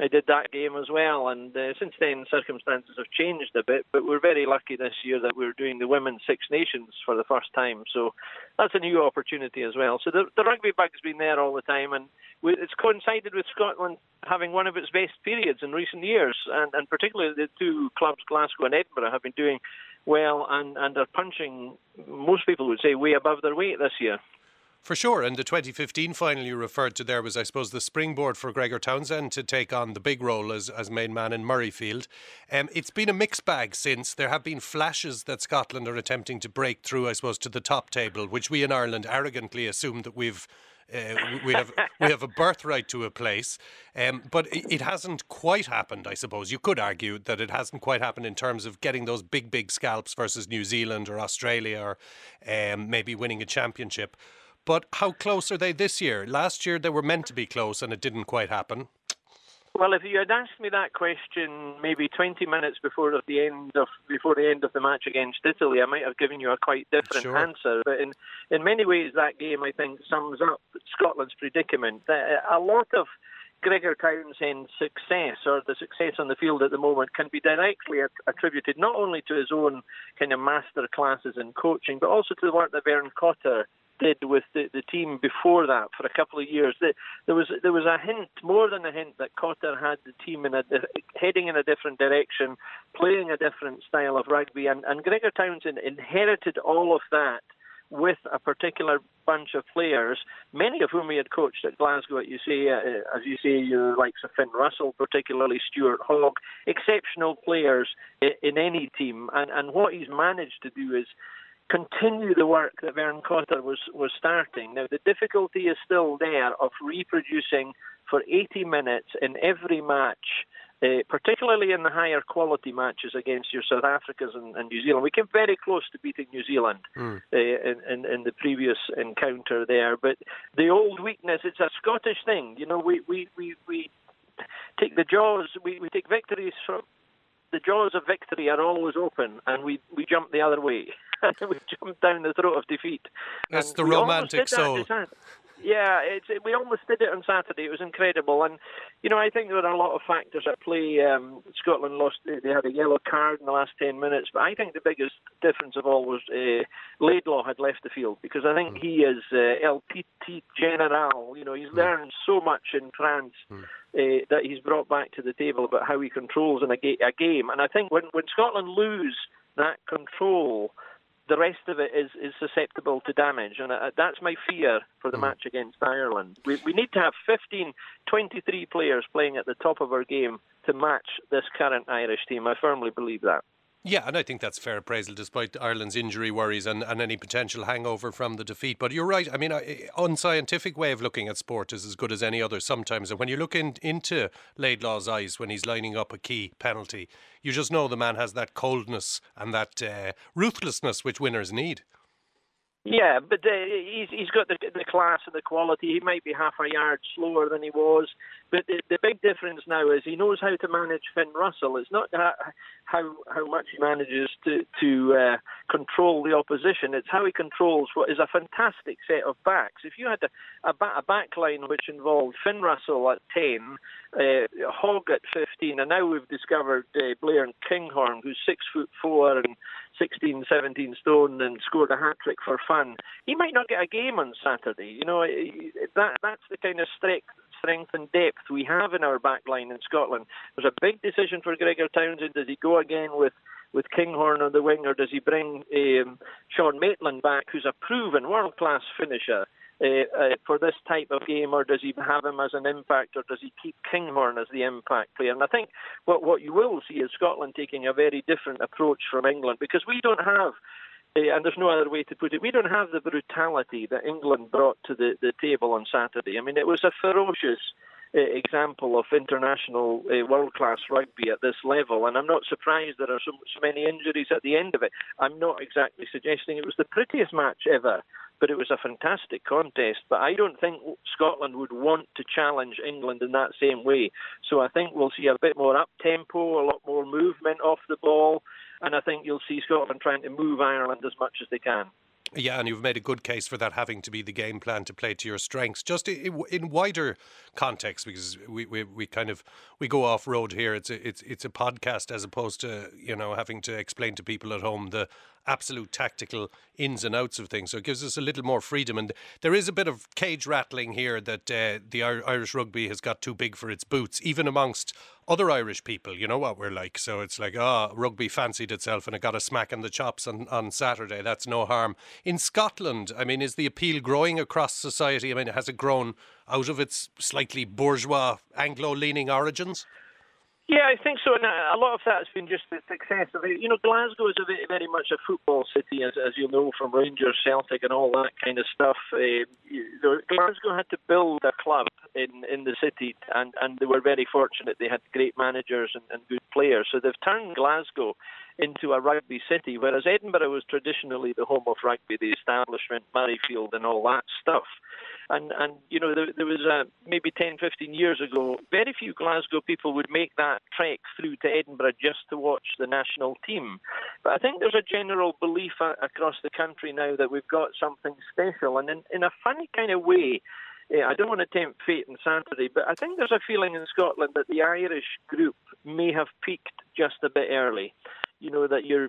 I did that game as well, and uh, since then circumstances have changed a bit, but we're very lucky this year that we're doing the Women's Six Nations for the first time, so that's a new opportunity as well. So the, the rugby bug's been there all the time, and we, it's coincided with Scotland having one of its best periods in recent years, and, and particularly the two clubs, Glasgow and Edinburgh, have been doing well and, and are punching, most people would say, way above their weight this year. For sure, and the twenty fifteen final you referred to there was, I suppose, the springboard for Gregor Townsend to take on the big role as, as main man in Murrayfield. Um, it's been a mixed bag since. There have been flashes that Scotland are attempting to break through, I suppose, to the top table, which we in Ireland arrogantly assume that we've Uh, we have we have a birthright to a place, um, but it, it hasn't quite happened. I suppose you could argue that it hasn't quite happened in terms of getting those big, big scalps versus New Zealand or Australia, or um, maybe winning a championship. But how close are they this year? Last year they were meant to be close, and it didn't quite happen. Well, if you had asked me that question maybe twenty minutes before the end of before the end of the match against Italy, I might have given you a quite different Sure. answer. But in in many ways, that game, I think, sums up Scotland's predicament. Uh, a lot of Gregor Townsend's success, or the success on the field at the moment, can be directly attributed not only to his own kind of master classes in coaching, but also to the work that Vern Cotter did with the, the team before that for a couple of years. The, there was there was a hint, more than a hint, that Cotter had the team in a, heading in a different direction, playing a different style of rugby, and, and Gregor Townsend inherited all of that with a particular bunch of players, many of whom he had coached at Glasgow, you say, uh, as you say, your likes of Finn Russell, particularly Stuart Hogg, exceptional players in, in any team. And, and what he's managed to do is continue the work that Vern Cotter was, was starting. Now, the difficulty is still there of reproducing for eighty minutes in every match, Uh, particularly in the higher quality matches against your South Africas and, and New Zealand. We came very close to beating New Zealand mm. uh, in, in, in the previous encounter there. But the old weakness, it's a Scottish thing. You know, we, we, we, we take the jaws, we, we take victories from, the jaws of victory are always open, and we, we jump the other way. We jump down the throat of defeat. That's and the romantic soul. Yeah, it's, it, we almost did it on Saturday. It was incredible. And, you know, I think there are a lot of factors at play. Um, Scotland lost, they had a yellow card in the last ten minutes. But I think the biggest difference of all was uh, Laidlaw had left the field, because I think mm. he is uh, El Petit General. You know, he's mm. learned so much in France mm. uh, that he's brought back to the table about how he controls in a, ga- a game. And I think when, when Scotland lose that control, the rest of it is, is susceptible to damage, and uh, that's my fear for the mm. match against Ireland. We, we need to have fifteen, twenty-three players playing at the top of our game to match this current Irish team. I firmly believe that. Yeah, and I think that's fair appraisal, despite Ireland's injury worries and, and any potential hangover from the defeat. But you're right. I mean, an unscientific way of looking at sport is as good as any other sometimes. And when you look in, into Laidlaw's eyes when he's lining up a key penalty, you just know the man has that coldness and that uh, ruthlessness which winners need. Yeah, but uh, he's he's got the the class and the quality. He might be half a yard slower than he was, but the, the big difference now is he knows how to manage Finn Russell. It's not how how, how much he manages to to uh, control the opposition. It's how he controls what is a fantastic set of backs. If you had a a, a back line which involved Finn Russell at ten, uh, Hogg at fifteen, and now we've discovered uh, Blair Kinghorn, who's six foot four and sixteen, seventeen stone and scored a hat-trick for fun. He might not get a game on Saturday. You know, that that's the kind of strength, strength and depth we have in our back line in Scotland. There's a big decision for Gregor Townsend. Does he go again with, with Kinghorn on the wing, or does he bring um, Sean Maitland back, who's a proven world-class finisher, Uh, uh, for this type of game, or does he have him as an impact, or does he keep Kinghorn as the impact player? And I think what what you will see is Scotland taking a very different approach from England, because we don't have, uh, and there's no other way to put it, we don't have the brutality that England brought to the, the table on Saturday. I mean, it was a ferocious uh, example of international uh, world-class rugby at this level, and I'm not surprised there are so, so many injuries at the end of it. I'm not exactly suggesting it was the prettiest match ever, but it was a fantastic contest. But I don't think Scotland would want to challenge England in that same way. So I think we'll see a bit more up-tempo, a lot more movement off the ball, and I think you'll see Scotland trying to move Ireland as much as they can. Yeah, and you've made a good case for that having to be the game plan to play to your strengths. Just in, in wider context, because we, we, we kind of we go off road here. It's a it's it's a podcast as opposed to, you know, having to explain to people at home the absolute tactical ins and outs of things. So it gives us a little more freedom. And there is a bit of cage rattling here that uh, the Irish rugby has got too big for its boots, even amongst other Irish people. You know what we're like. So it's like, ah, oh, rugby fancied itself and it got a smack in the chops on, on Saturday. That's no harm. In Scotland, I mean, is the appeal growing across society? I mean, has it grown out of its slightly bourgeois, Anglo-leaning origins? Yeah, I think so, and a lot of that has been just the success of it. You know, Glasgow is a very, very much a football city, as, as you'll know from Rangers, Celtic, and all that kind of stuff. Uh, Glasgow had to build a club in, in the city, and, and they were very fortunate. They had great managers and, and good players, so they've turned Glasgow into a rugby city, whereas Edinburgh was traditionally the home of rugby, the establishment, Murrayfield, and all that stuff. And, and you know, there, there was uh, maybe ten, fifteen years ago, very few Glasgow people would make that trek through to Edinburgh just to watch the national team. But I think there's a general belief uh, across the country now that we've got something special. And in, in a funny kind of way, uh, I don't want to tempt fate on Saturday, but I think there's a feeling in Scotland that the Irish group may have peaked just a bit early. You know, that you're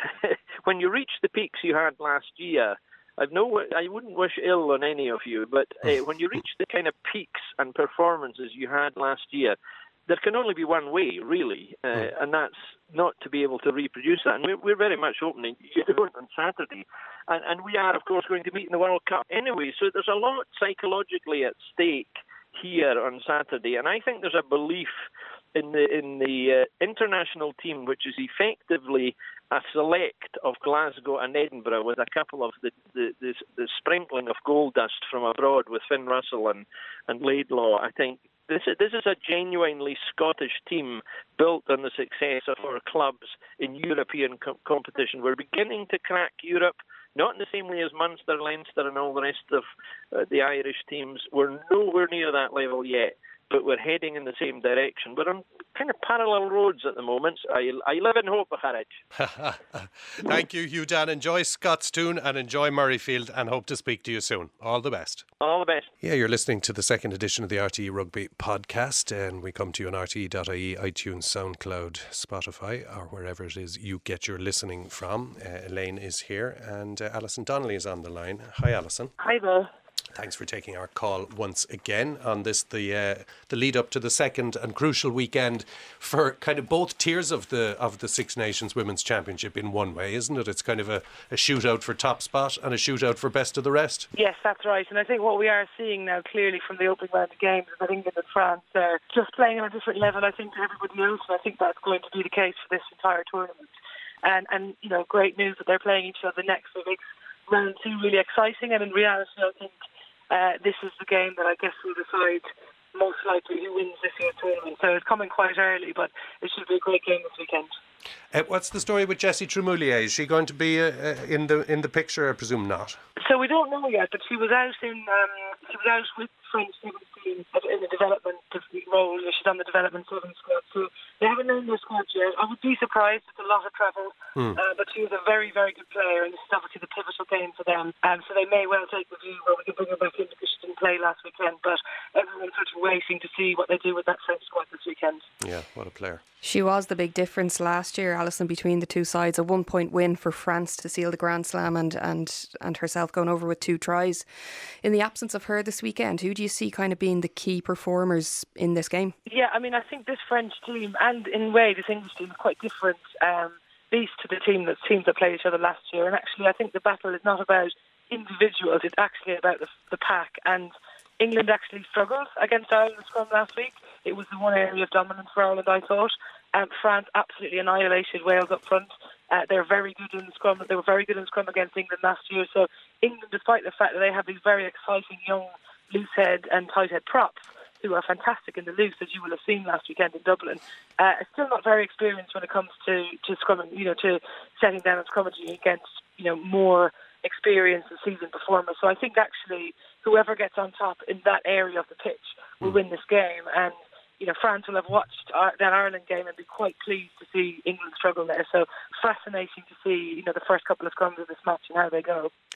when you reach the peaks you had last year, I've no, I wouldn't wish ill on any of you, but uh, when you reach the kind of peaks and performances you had last year, there can only be one way, really, uh, and that's not to be able to reproduce that. And we're, we're very much hoping you do it on Saturday. And, and we are, of course, going to meet in the World Cup anyway, so there's a lot psychologically at stake here on Saturday. And I think there's a belief in the in the uh, international team, which is effectively a select of Glasgow and Edinburgh with a couple of the, the, the, the sprinkling of gold dust from abroad with Finn Russell and, and Laidlaw. I think this is, this is a genuinely Scottish team built on the success of our clubs in European co- competition. We're beginning to crack Europe, not in the same way as Munster, Leinster and all the rest of uh, the Irish teams. We're nowhere near that level yet, but we're heading in the same direction. We're on kind of parallel roads at the moment. I, I live in hope, Harwich. Thank you, Hugh Dan. Enjoy Scottstown and enjoy Murrayfield, and hope to speak to you soon. All the best. All the best. Yeah, you're listening to the second edition of the R T E Rugby podcast, and we come to you on R T E dot I E, iTunes, SoundCloud, Spotify, or wherever it is you get your listening from. Uh, Elaine is here, and uh, Alison Donnelly is on the line. Hi, Alison. Hi there. Thanks for taking our call once again on this, the uh, the lead up to the second and crucial weekend for kind of both tiers of the of the Six Nations Women's Championship in one way, isn't it? It's kind of a, a shootout for top spot and a shootout for best of the rest. Yes, that's right. And I think what we are seeing now clearly from the opening round of games is that England and France are just playing on a different level, I think, to everybody else. And I think that's going to be the case for this entire tournament. And, and you know, great news that they're playing each other next, so it makes round two really exciting. And in reality, I think Uh, this is the game that I guess will decide most likely who wins this year's tournament. So it's coming quite early, but it should be a great game this weekend. Uh, what's the story with Jessie Tremoulier? Is she going to be uh, uh, in the in the picture? I presume not. So we don't know yet, but she was out in um, she was out with French seventeen in the development role. She's on the development seven squad, so they haven't named their squad yet. I would be surprised. It's a lot of travel, mm. uh, but she was a very, very good player, and this is obviously the pivotal game for them. Um, so they may well take the view where we can bring her back in because she didn't play last weekend. But everyone's sort of waiting to see what they do with that French squad this weekend. Yeah, what a player. She was the big difference last year, Alison, between the two sides. A one-point win for France to seal the Grand Slam and, and, and herself going over with two tries. In the absence of her this weekend, who do you see kind of being the key performers in this game? Yeah, I mean, I think this French team and in a way this English team are quite different um, beasts to the team that teams that played each other last year. And actually, I think the battle is not about individuals, it's actually about the, the pack. And England actually struggled against Ireland in scrum last week. It was the one area of dominance for Ireland, I thought. Um, France absolutely annihilated Wales up front. Uh, they're very good in the scrum. They were very good in scrum against England last year. So England, despite the fact that they have these very exciting young loosehead and tighthead props who are fantastic in the loose, as you will have seen last weekend in Dublin, uh, are still not very experienced when it comes to to scrumming, you know, to setting down and scrummaging against, you know, more experienced and seasoned performers. So I think actually whoever gets on top in that area of the pitch will win this game. And you know, France will have watched that Ireland game and be quite pleased to see England struggle there. So fascinating to see, you know, the first couple of scrums of this match and how they go.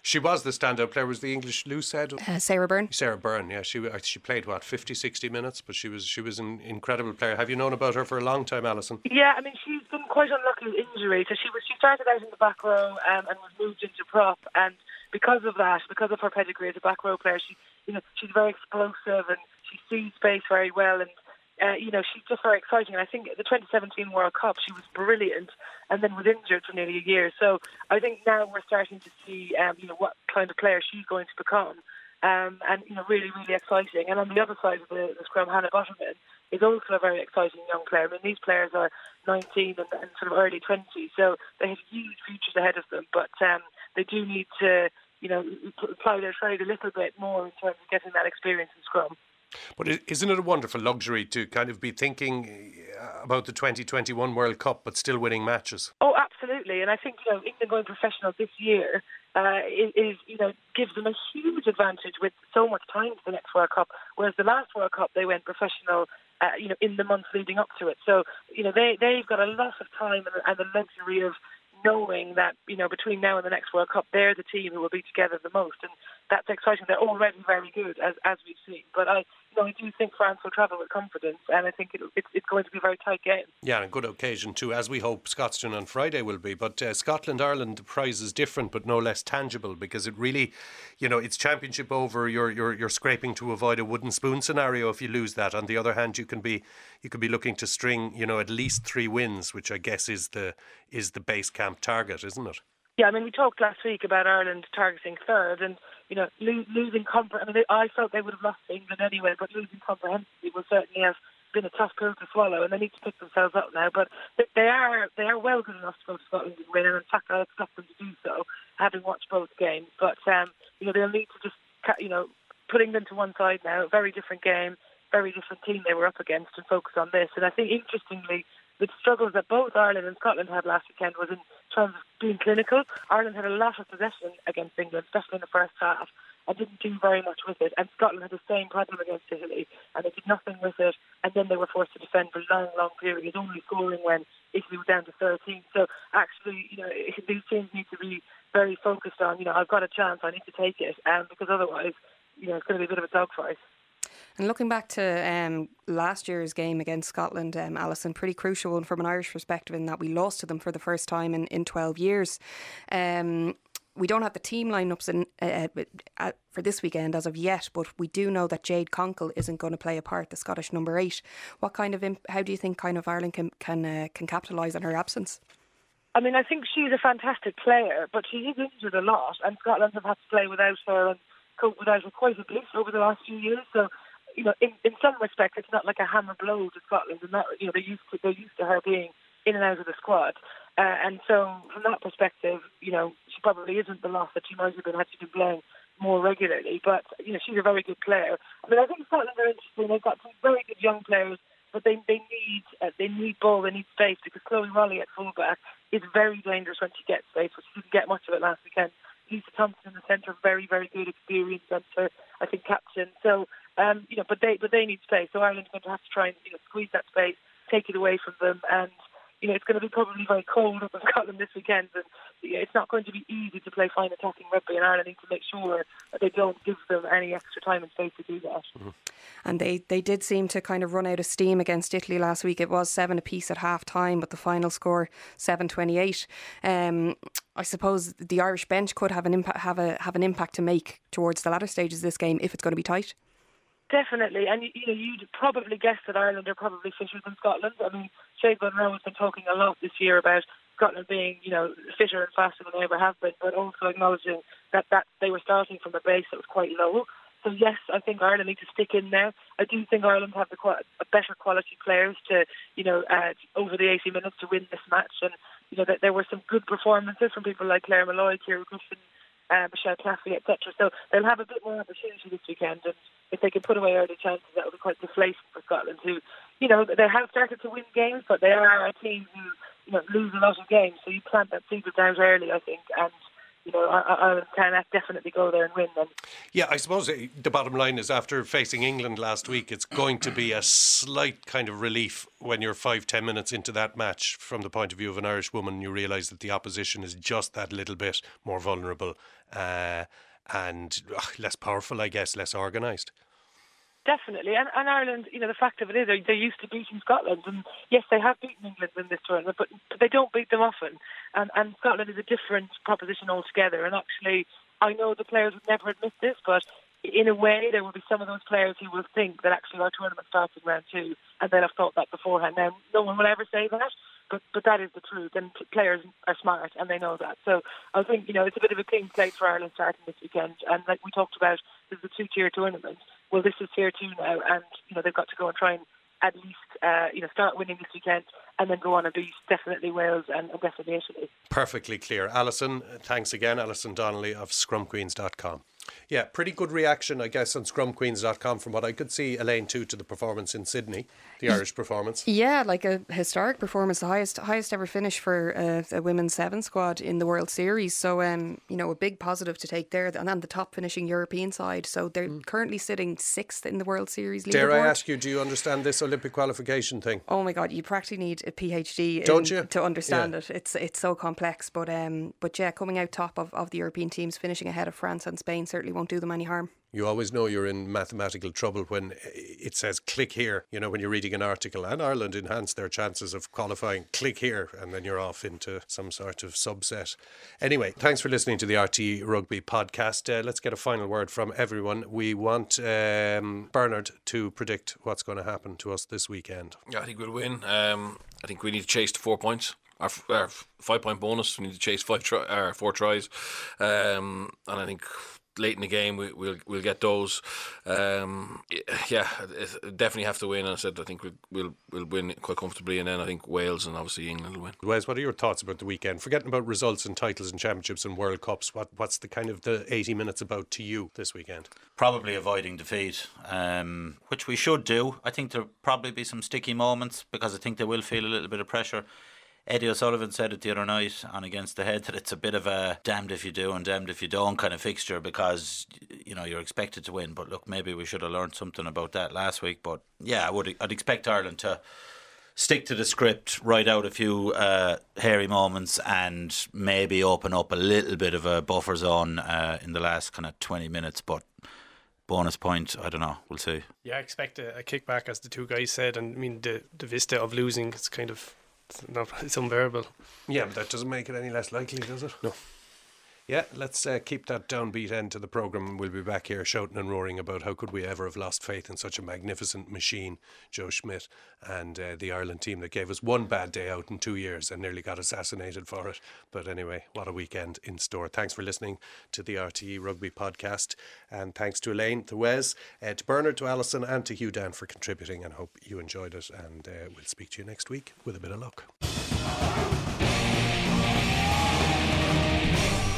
She was the standout player. Was the English Lou said? Uh, Sarah Byrne. Sarah Byrne, yeah. She she played, what, fifty, sixty minutes, but she was she was an incredible player. Have you known about her for a long time, Alison? Yeah, I mean, she's been quite unlucky with injury. So she was she started out in the back row um, and was moved into prop, and because of that, because of her pedigree as a back row player, she you know she's very explosive and she sees space very well, and uh, you know she's just very exciting. And I think at the twenty seventeen World Cup she was brilliant, and then was injured for nearly a year. So I think now we're starting to see um, you know what kind of player she's going to become, um, and you know really really exciting. And on the other side of the, the scrum, Hannah Bottomman is also a very exciting young player. I mean, these players are nineteen and, and sort of early twenties, so they have huge futures ahead of them. But um, they do need to, you know, apply their trade a little bit more in terms of getting that experience in scrum. But isn't it a wonderful luxury to kind of be thinking about the twenty twenty-one World Cup but still winning matches? Oh, absolutely. And I think, you know, England going professional this year uh, is, is, you know, gives them a huge advantage with so much time to the next World Cup. Whereas the last World Cup, they went professional, uh, you know, in the months leading up to it. So, you know, they, they've got a lot of time and, and the luxury of knowing that, you know, between now and the next World Cup, they're the team who will be together the most. And that's exciting. They're already very good, as as we've seen. But I, you know, I do think France will travel with confidence, and I think it, it's it's going to be a very tight game. Yeah, and a good occasion too, as we hope Scotstoun on Friday will be. But uh, Scotland, Ireland, the prize is different, but no less tangible, because it really, you know, it's championship over. You're you're you're scraping to avoid a wooden spoon scenario if you lose that. On the other hand, you can be you can be looking to string, you know, at least three wins, which I guess is the is the base camp target, isn't it? Yeah, I mean, we talked last week about Ireland targeting third, and you know, lo- losing compre- I mean, I felt they would have lost to England anyway, but losing comprehensively will certainly have been a tough pill to swallow, and they need to pick themselves up now. But they are they are well good enough to go to Scotland and win, and in fact, I expect them to do so, having watched both games. But um, you know, they'll need to just, you know, putting them to one side now. Very different game, very different team they were up against, and focus on this. And I think, interestingly, the struggles that both Ireland and Scotland had last weekend was in terms of being clinical. Ireland had a lot of possession against England, especially in the first half, and didn't do very much with it. And Scotland had the same problem against Italy, and they did nothing with it. And then they were forced to defend for long, long periods, only scoring when Italy was down to thirteen. So actually, you know, these teams need to be very focused on, you know, I've got a chance, I need to take it, um, because otherwise, you know, it's going to be a bit of a dogfight. And looking back to um, last year's game against Scotland, um, Alison, pretty crucial one from an Irish perspective in that we lost to them for the first time in, in twelve years. Um, we don't have the team lineups in, uh, uh, for this weekend as of yet, but we do know that Jade Conkle isn't going to play a part, the Scottish number eight. What kind of, imp- how do you think kind of Ireland can can, uh, can capitalise on her absence? I mean, I think she's a fantastic player, but she is injured a lot, and Scotland have had to play without her and cope without her quite a bit over the last few years. So, you know, in, in some respects, it's not like a hammer blow to Scotland, and that, you know, they're used to they're used to her being in and out of the squad, uh, and so from that perspective, you know, she probably isn't the loss that she might have been had she been playing more regularly. But you know, she's a very good player. I mean, I think Scotland are interesting. They've got some very good young players, but they they need uh, they need ball, they need space, because Chloe Rollie at fullback is very dangerous when she gets space, but she didn't get much of it last weekend. Lisa Thompson in the centre, very, very good experience centre, I think captain. So, um, you know, but they but they need space. So Ireland's going to have to try and, you know, squeeze that space, take it away from them, and you know, it's going to be probably very cold up in Scotland this weekend, and you know, it's not going to be easy to play fine attacking rugby, and Ireland need to make sure that they don't give them any extra time and space to do that. Mm-hmm. And they, they did seem to kind of run out of steam against Italy last week. It was seven apiece at half time, but the final score seven twenty-eight. Um, I suppose the Irish bench could have an impact have a have an impact to make towards the latter stages of this game if it's going to be tight. Definitely, and you know, you'd probably guess that Ireland are probably fitter than Scotland. I mean, Sinead Munro has been talking a lot this year about Scotland being, you know, fitter and faster than they ever have been, but also acknowledging that, that they were starting from a base that was quite low. So yes, I think Ireland need to stick in there. I do think Ireland have the a better quality players to, you know, uh, over the eighty minutes to win this match. And you know, that there were some good performances from people like Claire Malloy, Ciara Griffin, uh, Michelle Claffey, et cetera. So they'll have a bit more opportunity this weekend, and if they can put away early chances, that will be quite deflating for Scotland, who, you know, they have started to win games, but they are a team who, you know, lose a lot of games. So you plant that seed of doubt early, I think, and you know, Ireland can definitely go there and win then. Yeah, I suppose the bottom line is after facing England last week, it's going to be a slight kind of relief when you're five, ten minutes into that match from the point of view of an Irish woman. You realise that the opposition is just that little bit more vulnerable uh, and ugh, less powerful, I guess, less organised. Definitely, and, and Ireland, you know, the fact of it is they're, they're used to beating Scotland, and yes, they have beaten England in this tournament, but, but they don't beat them often, and, and Scotland is a different proposition altogether, and actually, I know the players would never admit this, but in a way, there will be some of those players who will think that actually our tournament starts in round two, and they'll have thought that beforehand. Now, no one will ever say that, but but that is the truth, and players are smart, and they know that. So I think, you know, it's a bit of a clean slate for Ireland starting this weekend, and like we talked about, this is a two-tier tournament. Well, this is tier two now, and you know they've got to go and try and at least uh, you know start winning this weekend, and then go on and beat definitely Wales and, and definitely Italy. Perfectly clear, Alison. Thanks again, Alison Donnelly of scrum queens dot com. Yeah, pretty good reaction, I guess, on scrum queens dot com from what I could see, Elaine, too, to the performance in Sydney, the Irish performance. Yeah, like a historic performance, the highest highest ever finish for uh, a women's seven squad in the World Series. So, um, you know, a big positive to take there. And then the top finishing European side. So they're mm. currently sitting sixth in the World Series leaderboard. Dare I ask you, do you understand this Olympic qualification thing? Oh my God, you practically need a PhD Don't in, you? to understand yeah. it. It's it's so complex. But um, but yeah, coming out top of, of the European teams, finishing ahead of France and Spain certainly won't do them any harm. You always know you're in mathematical trouble when it says click here, you know, when you're reading an article, and Ireland enhanced their chances of qualifying, click here, and then you're off into some sort of subset. Anyway, thanks for listening to the R T E Rugby podcast. Uh, let's get a final word from everyone. We want um, Bernard to predict what's going to happen to us this weekend. Yeah, I think we'll win. Um, I think we need to chase the four points. Our, our five point bonus, we need to chase five tri- uh, four tries. Um, and I think late in the game we, we'll we'll get those. Um, yeah, definitely have to win. I said I think we'll, we'll we'll win quite comfortably, and then I think Wales and obviously England will win. Wes, what are your thoughts about the weekend? Forgetting about results and titles and championships and World Cups, what what's the kind of the eighty minutes about to you this weekend? Probably avoiding defeat, um, which we should do. I think there'll probably be some sticky moments because I think they will feel a little bit of pressure. Eddie O'Sullivan said it the other night on Against the Head that it's a bit of a damned if you do and damned if you don't kind of fixture because, you know, you're expected to win. But look, maybe we should have learned something about that last week. But yeah, I would, I'd expect Ireland to stick to the script, write out a few uh, hairy moments and maybe open up a little bit of a buffer zone uh, in the last kind of twenty minutes. But bonus point, I don't know, we'll see. Yeah, I expect a, a kickback, as the two guys said. And I mean, the, the vista of losing, it's kind of... It's, not, it's unbearable. Yeah, but that doesn't make it any less likely, does it? No. Yeah, let's uh, keep that downbeat end to the programme, and we'll be back here shouting and roaring about how could we ever have lost faith in such a magnificent machine, Joe Schmidt, and uh, the Ireland team that gave us one bad day out in two years and nearly got assassinated for it. But anyway, what a weekend in store. Thanks for listening to the R T E Rugby podcast, and thanks to Elaine, to Wes, uh, to Bernard, to Alison, and to Hugh Dan for contributing, and hope you enjoyed it, and uh, we'll speak to you next week with a bit of luck.